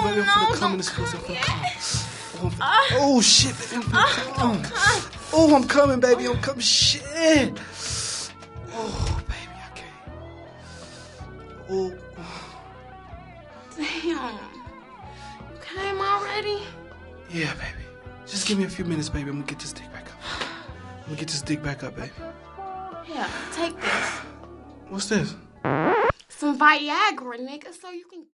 baby, I'm finna come in this pussy. I'm finna come. Oh, shit, baby, I'm finna come. Oh, I'm coming, baby, I'm coming. Shit. Oh, baby, I can't. Oh. Damn. You came already? Yeah, baby. Just give me a few minutes, baby. I'm gonna get this dick back up. I'm gonna get this dick back up, baby. Yeah, take this. What's this? Some Viagra, nigga, so you can...